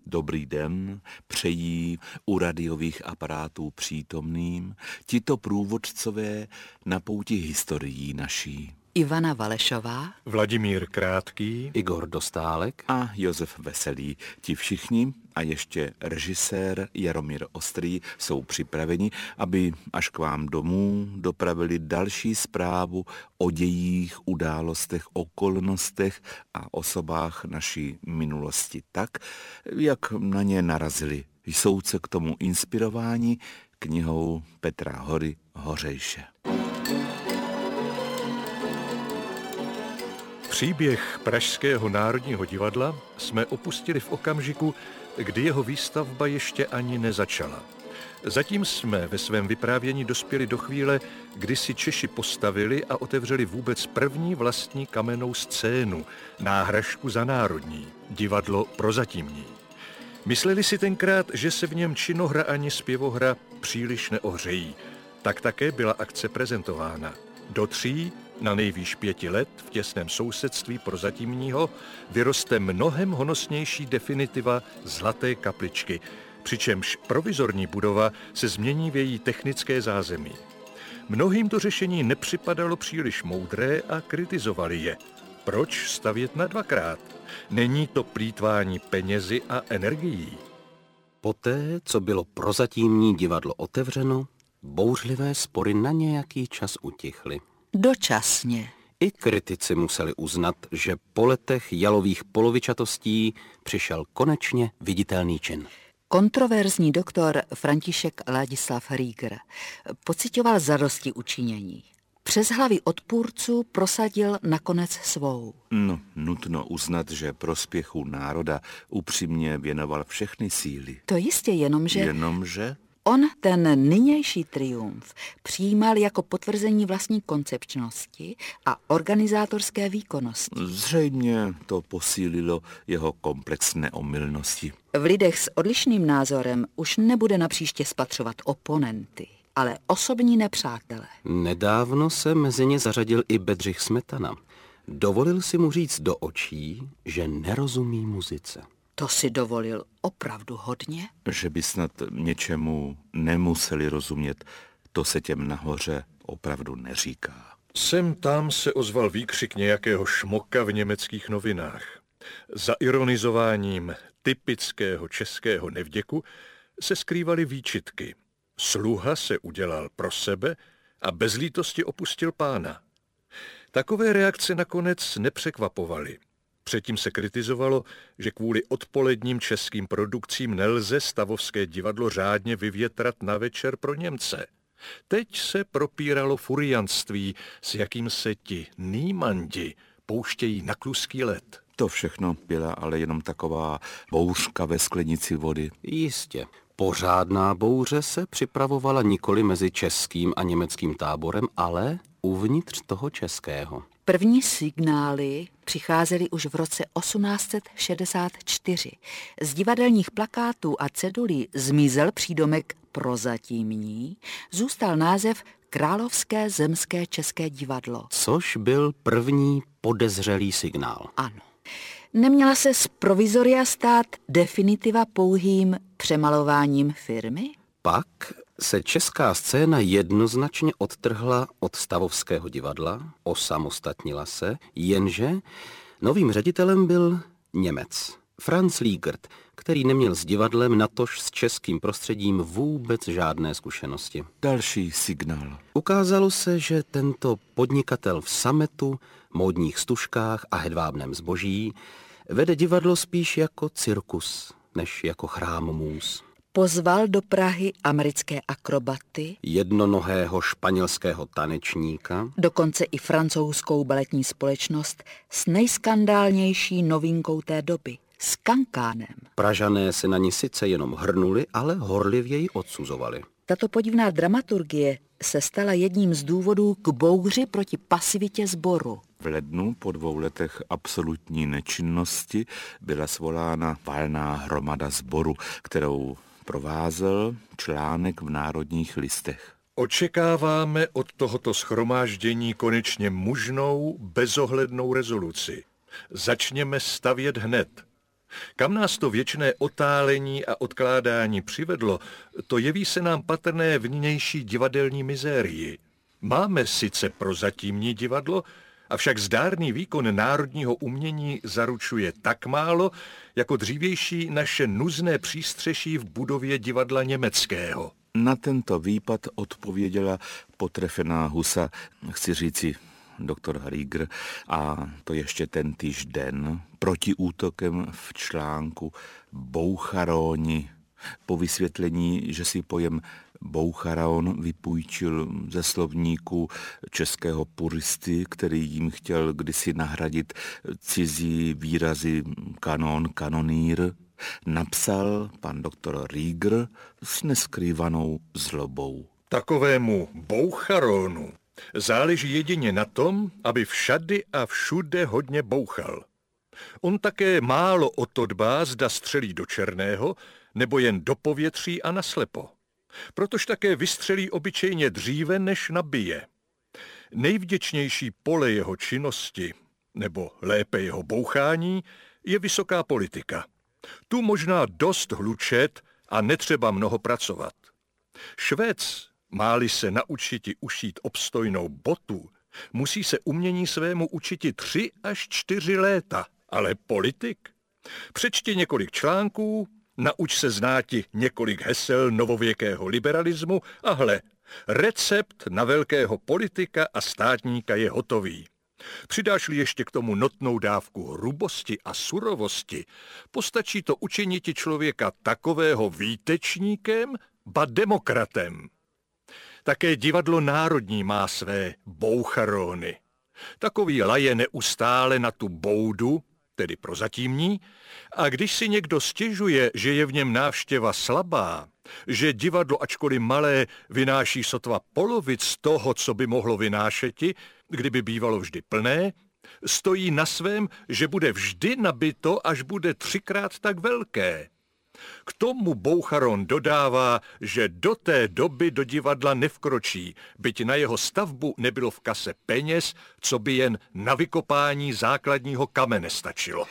dobrý den přejí u radiových aparátů přítomným tito průvodcové na pouti historií naší. Ivana Valešová, Vladimír Krátký, Igor Dostálek a Josef Veselý. Ti všichni a ještě režisér Jaromír Ostrý jsou připraveni, aby až k vám domů dopravili další zprávu o dějích, událostech, okolnostech a osobách naší minulosti tak, jak na ně narazili. Jsou se k tomu inspirováni knihou Petra Hory Hořejše. Příběh Pražského národního divadla jsme opustili v okamžiku, kdy jeho výstavba ještě ani nezačala. Zatím jsme ve svém vyprávění dospěli do chvíle, kdy si Češi postavili a otevřeli vůbec první vlastní kamennou scénu, náhražku za národní, divadlo prozatímní. Mysleli si tenkrát, že se v něm činohra ani zpěvohra příliš neohřejí. Tak také byla akce prezentována. Do 3, na nejvýš 5 let v těsném sousedství prozatímního vyroste mnohem honosnější definitiva Zlaté kapličky, přičemž provizorní budova se změní v její technické zázemí. Mnohým to řešení nepřipadalo příliš moudré a kritizovali je. Proč stavět na 2krát? Není to plýtvání penězi a energií? Poté, co bylo prozatímní divadlo otevřeno, bouřlivé spory na nějaký čas utichly. dočasně. I kritici museli uznat, že po letech jalových polovičatostí přišel konečně viditelný čin. Kontroverzní doktor František Ladislav Rieger pocitoval zadosti učinění. Přes hlavy odpůrců prosadil nakonec svou. No, nutno uznat, že prospěchu národa upřímně věnoval všechny síly. To jistě jenomže... Jenomže? On ten nynější triumf přijímal jako potvrzení vlastní koncepčnosti a organizátorské výkonnosti. Zřejmě to posílilo jeho komplex neomylnosti. V lidech s odlišným názorem už nebude napříště spatřovat oponenty, ale osobní nepřátele. Nedávno se mezi ně zařadil i Bedřich Smetana. Dovolil si mu říct do očí, že nerozumí muzice. To si dovolil opravdu hodně? Že by snad něčemu nemuseli rozumět, to se těm nahoře opravdu neříká. Sem tam se ozval výkřik nějakého šmoka v německých novinách. Za ironizováním typického českého nevděku se skrývaly výčitky. Sluha se udělal pro sebe a bez lítosti opustil pána. Takové reakce nakonec nepřekvapovaly. Předtím se kritizovalo, že kvůli odpoledním českým produkcím nelze stavovské divadlo řádně vyvětrat na večer pro Němce. Teď se propíralo furiantství, s jakým se ti nýmandi pouštějí na kluský led. To všechno byla ale jenom taková bouřka ve sklenici vody. Jistě. Pořádná bouře se připravovala nikoli mezi českým a německým táborem, ale uvnitř toho českého. První signály přicházely už v roce 1864. Z divadelních plakátů a cedulí zmizel přídomek prozatímní, zůstal název Královské zemské české divadlo. Což byl první podezřelý signál. Ano. Neměla se z provizoria stát definitiva pouhým přemalováním firmy? Pak se česká scéna jednoznačně odtrhla od stavovského divadla, osamostatnila se, jenže novým ředitelem byl Němec, Franz Liegert, který neměl s divadlem, natož s českým prostředím vůbec žádné zkušenosti. Další signál. Ukázalo se, že tento podnikatel v sametu, módních stužkách a hedvábném zboží vede divadlo spíš jako cirkus, než jako chrám můz. Pozval do Prahy americké akrobaty, jednonohého španělského tanečníka, dokonce i francouzskou baletní společnost s nejskandálnější novinkou té doby, s kankánem. Pražané se na ní sice jenom hrnuli, ale horlivěji odsuzovali. Tato podivná dramaturgie se stala jedním z důvodů k bouři proti pasivitě sboru. V lednu po 2 letech absolutní nečinnosti byla svolána valná hromada sboru, kterou provázel článek v Národních listech. Očekáváme od tohoto shromáždění konečně mužnou, bezohlednou rezoluci. Začněme stavět hned. Kam nás to věčné otálení a odkládání přivedlo, to jeví se nám patrné v nynější divadelní mizérii. Máme sice prozatímní divadlo, avšak zdárný výkon národního umění zaručuje tak málo, jako dřívější naše nuzné přístřeší v budově divadla německého. Na tento výpad odpověděla potrefená husa, chci říci doktor Rieger, a to ještě tentýž den, protiútokem v článku Boucharóni, po vysvětlení, že si pojem Boucharon vypůjčil ze slovníku českého puristy, který jim chtěl kdysi nahradit cizí výrazy kanon, kanonýr, napsal pan doktor Rieger s neskrývanou zlobou. Takovému Boucharonu záleží jedině na tom, aby všady a všude hodně bouchal. On také málo o to dbá, zda střelí do černého, nebo jen do povětří a naslepo. Protož také vystřelí obyčejně dříve, než nabije. Nejvděčnější pole jeho činnosti, nebo lépe jeho bouchání, je vysoká politika. Tu možná dost hlučet a netřeba mnoho pracovat. Švéd, má-li se naučiti ušít obstojnou botu, musí se umění svému učiti 3 až 4 léta, ale politik? Přečti několik článků, nauč se znáti několik hesel novověkého liberalismu a hle, recept na velkého politika a státníka je hotový. Přidáš-li ještě k tomu notnou dávku hrubosti a surovosti, postačí to učiniti člověka takového výtečníkem, ba demokratem. Také divadlo národní má své boucharony. Takový laje neustále na tu boudu, tedy prozatímní, a když si někdo stěžuje, že je v něm návštěva slabá, že divadlo, ačkoliv malé, vynáší sotva polovic toho, co by mohlo vynášeti, kdyby bývalo vždy plné, stojí na svém, že bude vždy nabito, až bude 3krát tak velké. K tomu Boucharon dodává, že do té doby do divadla nevkročí, byť na jeho stavbu nebylo v kase peněz, co by jen na vykopání základního kamene stačilo.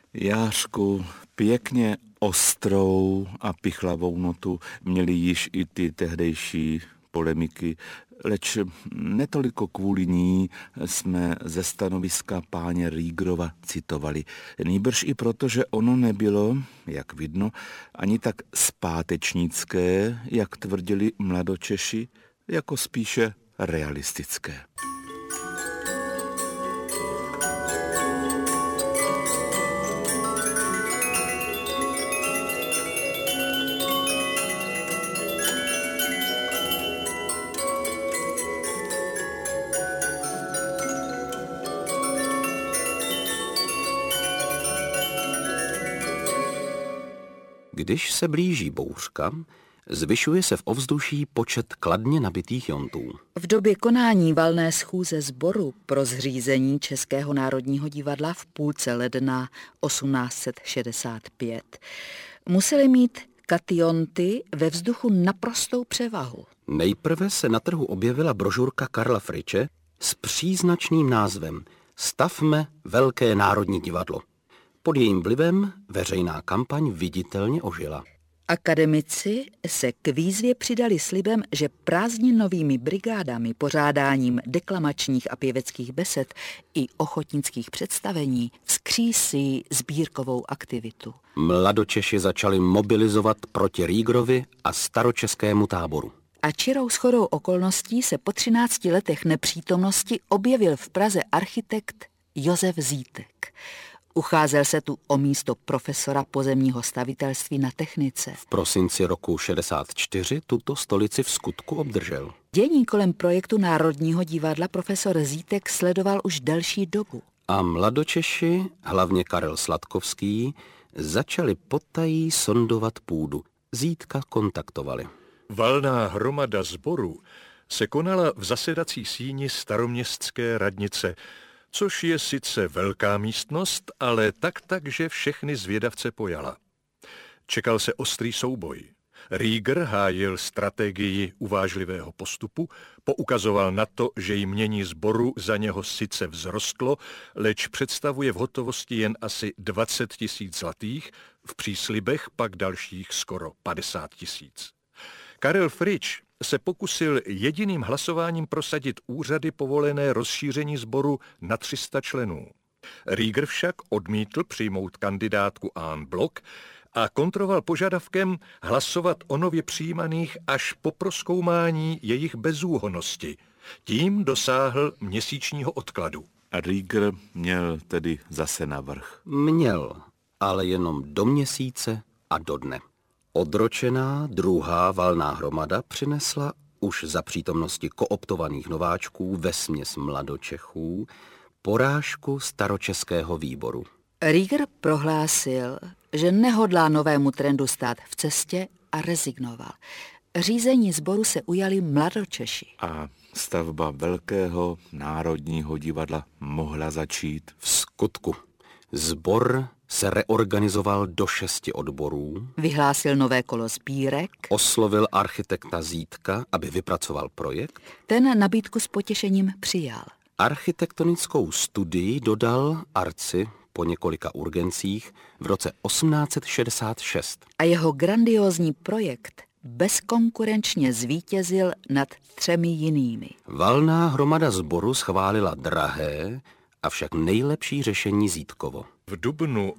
Jářku, pěkně ostrou a pichlavou notu měly již i ty tehdejší polemiky, leč netoliko kvůli ní jsme ze stanoviska páně Riegerova citovali. Nýbrž i proto, že ono nebylo, jak vidno, ani tak zpátečnické, jak tvrdili mladočeši, jako spíše realistické. Když se blíží bouřka, zvyšuje se v ovzduší počet kladně nabitých jontů. V době konání valné schůze sboru pro zřízení Českého národního divadla v půlce ledna 1865 museli mít kationty ve vzduchu naprostou převahu. Nejprve se na trhu objevila brožurka Karla Friče s příznačným názvem Stavme velké národní divadlo. Pod jejím vlivem veřejná kampaň viditelně ožila. Akademici se k výzvě přidali slibem, že prázdninovými brigádami, pořádáním deklamačních a pěveckých besed i ochotnických představení vzkřísí sbírkovou aktivitu. Mladočeši začali mobilizovat proti Riegerovi a staročeskému táboru. A čirou shodou okolností se po 13 letech nepřítomnosti objevil v Praze architekt Josef Zítek. Ucházel se tu o místo profesora pozemního stavitelství na technice. V prosinci roku 64 tuto stolici v skutku obdržel. Dění kolem projektu Národního divadla profesor Zítek sledoval už delší dobu. A mladočeši, hlavně Karel Sladkovský, začali potají sondovat půdu. Zítka kontaktovali. Valná hromada sboru se konala v zasedací síni staroměstské radnice, což je sice velká místnost, ale tak, že všechny zvědavce pojala. Čekal se ostrý souboj. Rieger hájil strategii uvážlivého postupu, poukazoval na to, že jmění sboru za něho sice vzrostlo, leč představuje v hotovosti jen asi 20 000 zlatých, v příslibech pak dalších skoro 50 000. Karel Fritsch se pokusil jediným hlasováním prosadit úřady povolené rozšíření sboru na 300 členů. Rieger však odmítl přijmout kandidátku en bloc a kontroval požadavkem hlasovat o nově přijímaných až po prozkoumání jejich bezúhonnosti. Tím dosáhl měsíčního odkladu. A Rieger měl tedy zase navrch. Měl, ale jenom do měsíce a do dne. Odročená druhá valná hromada přinesla už za přítomnosti kooptovaných nováčků vesměs mladočechů porážku staročeského výboru. Rieger prohlásil, že nehodlá novému trendu stát v cestě a rezignoval. Řízení sboru se ujali mladočeši. A stavba velkého národního divadla mohla začít. V skutku, sbor se reorganizoval do 6 odborů, Vyhlásil nové kolo sbírek. oslovil architekta Zítka, aby vypracoval projekt. Ten nabídku s potěšením přijal. Architektonickou studii dodal Arci po několika urgencích v roce 1866. A jeho grandiózní projekt bezkonkurenčně zvítězil nad 3 jinými. Valná hromada sboru schválila drahé, avšak nejlepší řešení Zítkovo. V dubnu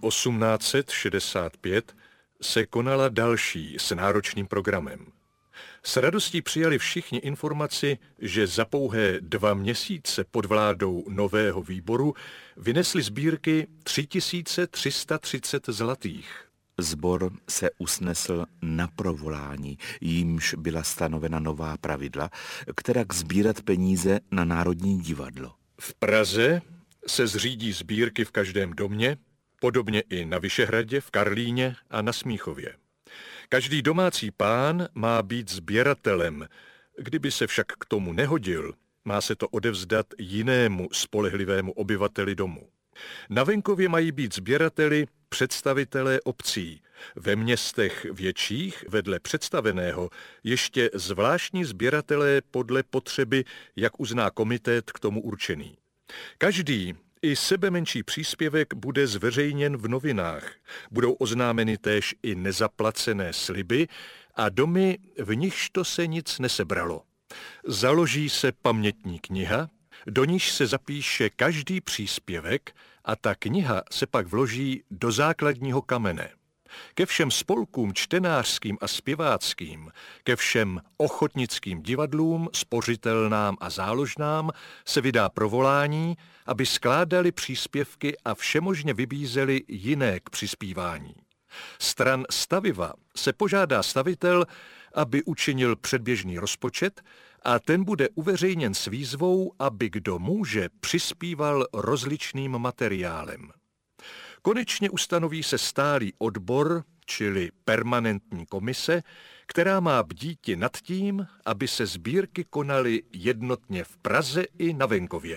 1865 se konala další s náročným programem. S radostí přijali všichni informaci, že za pouhé 2 měsíce pod vládou nového výboru vynesli sbírky 3330 zlatých. Sbor se usnesl na provolání, jímž byla stanovena nová pravidla, která sbírat peníze na Národní divadlo. V Praze se zřídí sbírky v každém domě, podobně i na Vyšehradě, v Karlíně a na Smíchově. Každý domácí pán má být sběratelem. Kdyby se však k tomu nehodil, má se to odevzdat jinému spolehlivému obyvateli domu. Na venkově mají být sběrateli představitelé obcí. Ve městech větších vedle představeného ještě zvláštní sběratelé podle potřeby, jak uzná komitét k tomu určený. Každý i sebemenší příspěvek bude zveřejněn v novinách. Budou oznámeny též i nezaplacené sliby a domy, v nichž to se nic nesebralo. Založí se pamětní kniha, do níž se zapíše každý příspěvek a ta kniha se pak vloží do základního kamene. Ke všem spolkům čtenářským a zpěváckým, ke všem ochotnickým divadlům, spořitelnám a záložnám se vydá provolání, aby skládali příspěvky a všemožně vybízeli jiné k přispívání. Stran staviva se požádá stavitel, aby učinil předběžný rozpočet a ten bude uveřejněn s výzvou, aby kdo může přispíval rozličným materiálem. Konečně ustanoví se stálý odbor, čili permanentní komise, která má bdíti nad tím, aby se sbírky konaly jednotně v Praze i na venkově.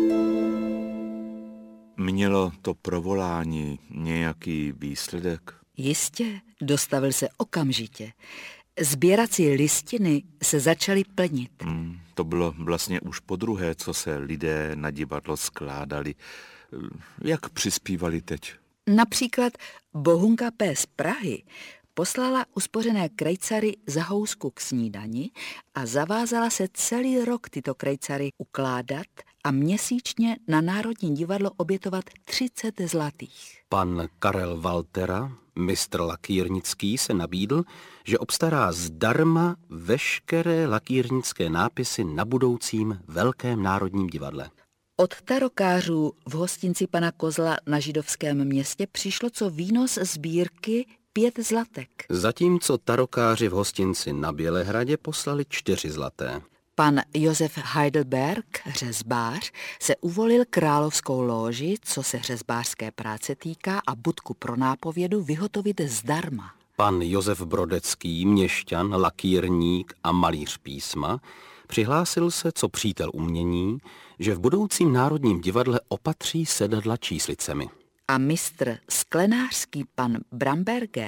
Mělo to provolání nějaký výsledek? Jistě, dostavil se okamžitě. Sběrací listiny se začaly plnit. To bylo vlastně už podruhé, co se lidé na divadlo skládali. Jak přispívali teď? Například Bohunka P. z Prahy poslala uspořené krejcary za housku k snídani a zavázala se celý rok tyto krejcary ukládat a měsíčně na Národní divadlo obětovat 30 zlatých. Pan Karel Waltera, mistr lakírnický, se nabídl, že obstará zdarma veškeré lakírnické nápisy na budoucím Velkém národním divadle. Od tarokářů v hostinci pana Kozla na Židovském městě přišlo co výnos sbírky 5 zlatek. Zatímco tarokáři v hostinci na Bělehradě poslali 4 zlaté. Pan Josef Heidelberg, řezbář, se uvolil královskou lóži, co se řezbářské práce týká, a budku pro nápovědu vyhotovit zdarma. Pan Josef Brodecký, měšťan, lakírník a malíř písma, přihlásil se, co přítel umění, že v budoucím Národním divadle opatří sedadla číslicemi. A mistr sklenářský pan Bramberger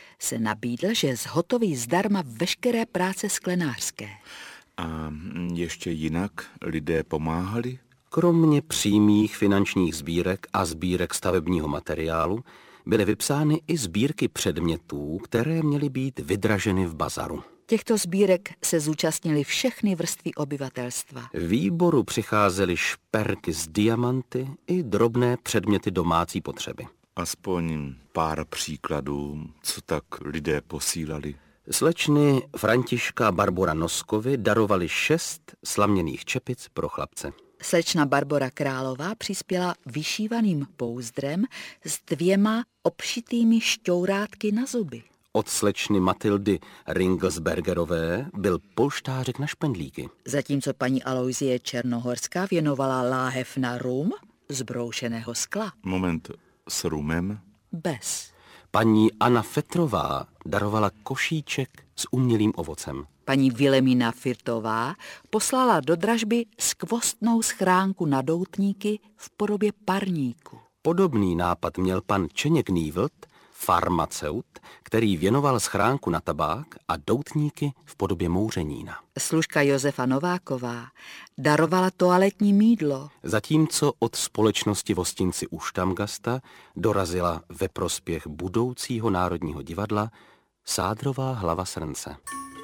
se nabídl, že zhotoví zdarma veškeré práce sklenářské. A ještě jinak lidé pomáhali? Kromě přímých finančních sbírek a sbírek stavebního materiálu byly vypsány i sbírky předmětů, které měly být vydraženy v bazaru. Těchto sbírek se zúčastnily všechny vrstvy obyvatelstva. Výboru přicházely šperky z diamanty i drobné předměty domácí potřeby. Aspoň pár příkladů, co tak lidé posílali. Slečny Františka a Barbora Noskovi darovali 6 slaměných čepic pro chlapce. Slečna Barbora Králová přispěla vyšívaným pouzdrem s 2 obšitými šťourátky na zuby. Od slečny Matildy Ringelsbergerové byl polštářek na špendlíky. Zatímco paní Aloisie Černohorská věnovala láhev na rum z broušeného skla. Moment, s rumem? Bez. Paní Anna Fetrová darovala košíček s umělým ovocem. Paní Vilemína Firtová poslala do dražby skvostnou schránku na doutníky v podobě parníku. Podobný nápad měl pan Čeněk Nývlt, farmaceut, který věnoval schránku na tabák a doutníky v podobě mouřenína. Služka Josefa Nováková darovala toaletní mýdlo. Zatímco od společnosti Vostinci u Štamgasta dorazila ve prospěch budoucího Národního divadla sádrová hlava srnce.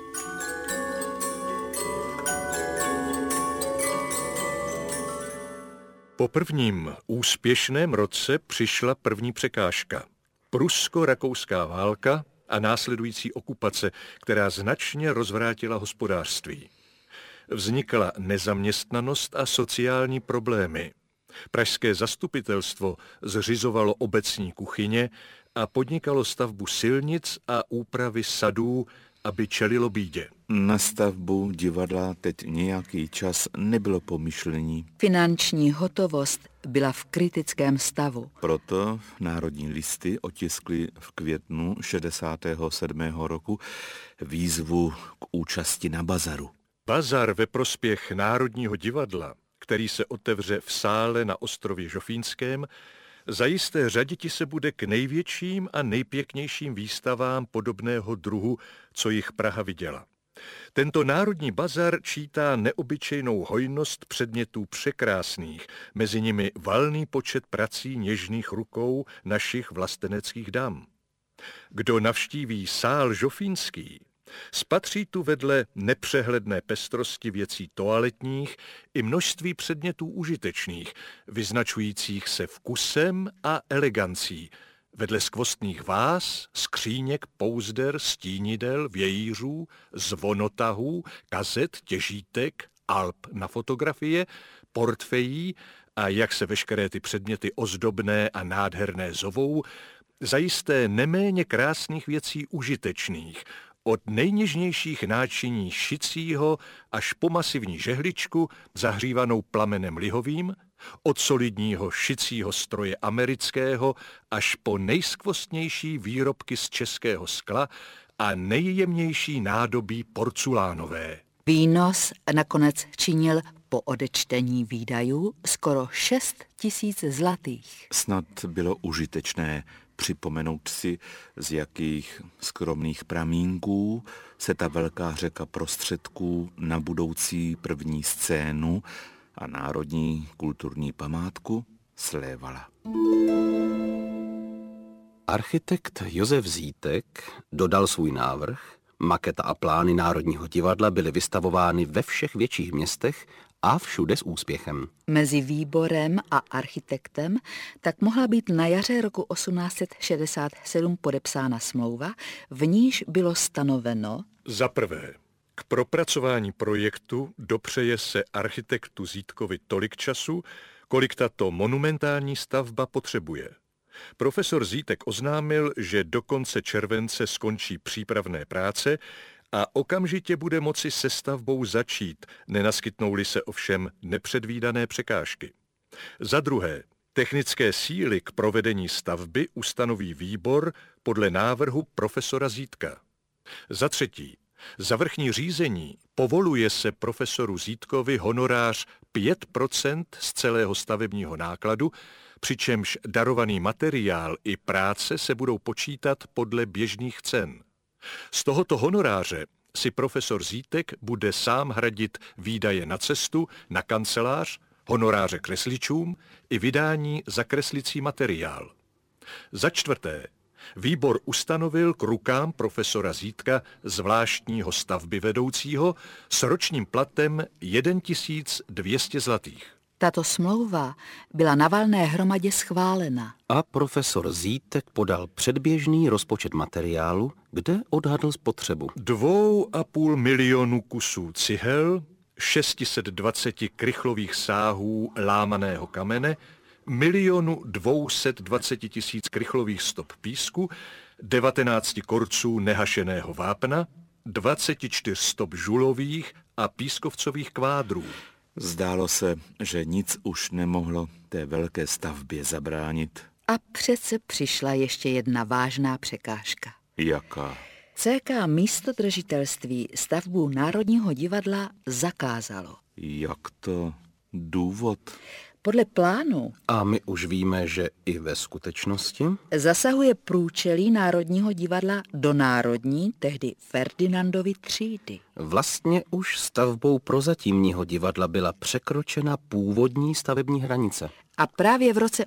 Po prvním úspěšném roce přišla první překážka. Prusko-rakouská válka a následující okupace, která značně rozvrátila hospodářství. Vznikla nezaměstnanost a sociální problémy. Pražské zastupitelstvo zřizovalo obecní kuchyně a podnikalo stavbu silnic a úpravy sadů, aby čelilo bídě. Na stavbu divadla teď nějaký čas nebylo pomyšlení. Finanční hotovost byla v kritickém stavu. Proto Národní listy otiskly v květnu 67. roku výzvu k účasti na bazaru. Bazar ve prospěch Národního divadla, který se otevře v sále na ostrově Žofínském, zajisté řaditi se bude k největším a nejpěknějším výstavám podobného druhu, co jich Praha viděla. Tento národní bazar čítá neobyčejnou hojnost předmětů překrásných, mezi nimi valný počet prací něžných rukou našich vlasteneckých dam. Kdo navštíví sál Žofínský, spatří tu vedle nepřehledné pestrosti věcí toaletních i množství předmětů užitečných, vyznačujících se vkusem a elegancí, vedle skvostných váz, skříněk, pouzder, stínidel, vějířů, zvonotahů, kazet, těžítek, alb na fotografie, portfejí a jak se veškeré ty předměty ozdobné a nádherné zovou, zajisté neméně krásných věcí užitečných, od nejněžnějších náčiní šicího až po masivní žehličku zahřívanou plamenem lihovým, od solidního šicího stroje amerického až po nejskvostnější výrobky z českého skla a nejjemnější nádobí porculánové. Výnos nakonec činil po odečtení výdajů skoro 6 000 zlatých. Snad bylo užitečné připomenout si, z jakých skromných pramínků se ta velká řeka prostředků na budoucí první scénu a národní kulturní památku slévala. Architekt Josef Zítek dodal svůj návrh, maketa a plány Národního divadla byly vystavovány ve všech větších městech a všude s úspěchem. Mezi výborem a architektem tak mohla být na jaře roku 1867 podepsána smlouva, v níž bylo stanoveno: Za prvé, k propracování projektu dopřeje se architektu Zítkovi tolik času, kolik tato monumentální stavba potřebuje. Profesor Zítek oznámil, že do konce července skončí přípravné práce a okamžitě bude moci se stavbou začít, nenaskytnou-li se ovšem nepředvídané překážky. Za druhé, technické síly k provedení stavby ustanoví výbor podle návrhu profesora Zítka. Za třetí, Za vrchní řízení povoluje se profesoru Zítkovi honorář 5% z celého stavebního nákladu, přičemž darovaný materiál i práce se budou počítat podle běžných cen. Z tohoto honoráře si profesor Zítek bude sám hradit výdaje na cestu, na kancelář, honoráře kresličům i vydání za kreslicí materiál. Za čtvrté, výbor ustanovil k rukám profesora Zítka zvláštního stavbyvedoucího s ročním platem 1200 zlatých. Tato smlouva byla na valné hromadě schválena. A profesor Zítek podal předběžný rozpočet materiálu, kde odhadl spotřebu. 2,5 milionu kusů cihel, 620 krychlových sáhů lámaného kamene, 1 220 000 krychlových stop písku, 19 korců nehašeného vápna, 24 stop žulových a pískovcových kvádrů. Zdálo se, že nic už nemohlo té velké stavbě zabránit. A přece přišla ještě jedna vážná překážka. Jaká? CK místodržitelství stavbu Národního divadla zakázalo. Jak to? Důvod? Podle plánu A my už víme, že i ve skutečnosti zasahuje průčelí Národního divadla do národní, tehdy Ferdinandovy třídy. vlastně už stavbou prozatímního divadla byla překročena původní stavební hranice. A právě v roce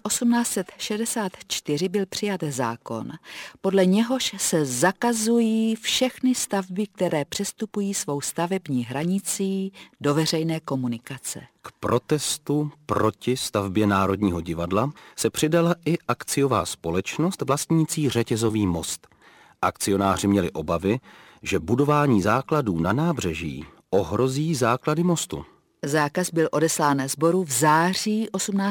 1864 byl přijat zákon, podle něhož se zakazují všechny stavby, které přestupují svou stavební hranicí do veřejné komunikace. K protestu proti stavbě Národního divadla se přidala i akciová společnost vlastnící Řetězový most. Akcionáři měli obavy, že budování základů na nábřeží ohrozí základy mostu. Zákaz byl odeslán sboru v září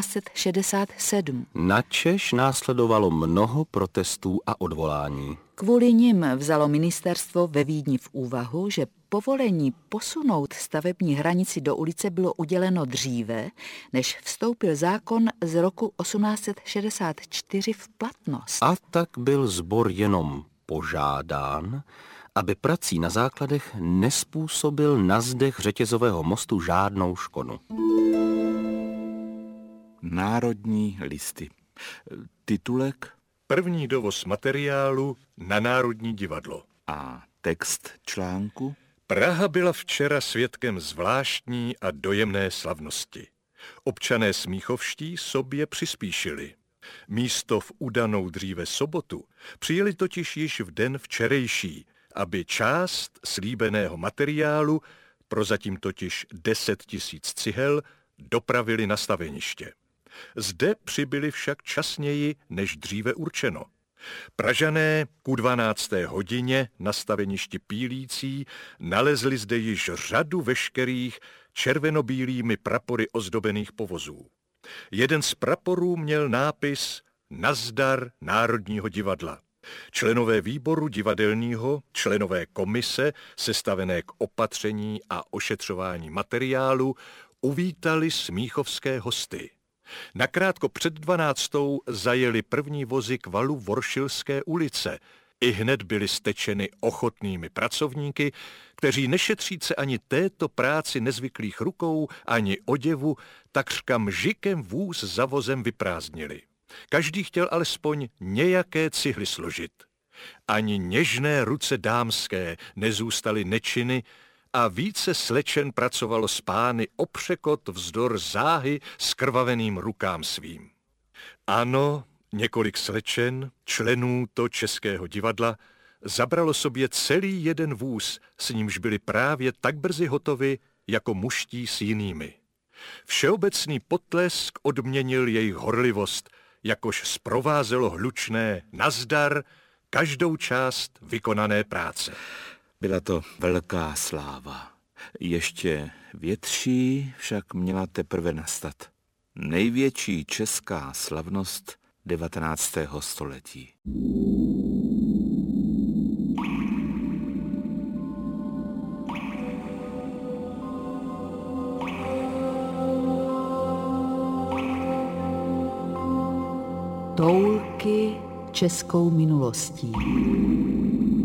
1867. Načež následovalo mnoho protestů a odvolání. Kvůli nim vzalo ministerstvo ve Vídni v úvahu, že povolení posunout stavební hranici do ulice bylo uděleno dříve, než vstoupil zákon z roku 1864 v platnost. A tak byl sbor jenom požádán, aby prací na základech nespůsobil na zdech Řetězového mostu žádnou škodu. Národní listy. Titulek První dovoz materiálu na Národní divadlo. a text článku. Praha byla včera svědkem zvláštní a dojemné slavnosti. Občané smíchovští sobě přispíšili. Místo v udanou dříve sobotu přijeli totiž již v den včerejší, aby část slíbeného materiálu, prozatím totiž 10 000 cihel, dopravili na staveniště. Zde přibyli však časněji než dříve určeno. Pražané ku 12. hodině na staveništi Pílící nalezli zde již řadu veškerých červenobílými prapory ozdobených povozů. Jeden z praporů měl nápis Nazdar Národního divadla. Členové výboru divadelního, členové komise, sestavené k opatření a ošetřování materiálu, uvítali smíchovské hosty. Nakrátko před 12. zajeli první vozy k valu Voršilské ulice. Ihned byly stečeny ochotnými pracovníky, kteří nešetříce ani této práci nezvyklých rukou, ani oděvu, takřka mžikem vůz za vozem vyprázdnili. Každý chtěl alespoň nějaké cihly složit. Ani něžné ruce dámské nezůstaly nečiny a více slečen pracovalo s pány o překot vzdor záhy skrvaveným rukám svým. Ano, několik slečen, členů to Českého divadla, zabralo sobě celý jeden vůz, s nímž byli právě tak brzy hotovi, jako muští s jinými. Všeobecný potlesk odměnil jejich horlivost, jakož zprovázelo hlučné nazdar každou část vykonané práce. Byla to velká sláva. Ještě větší však měla teprve nastat. Největší česká slavnost 19. století. Toulky českou minulostí.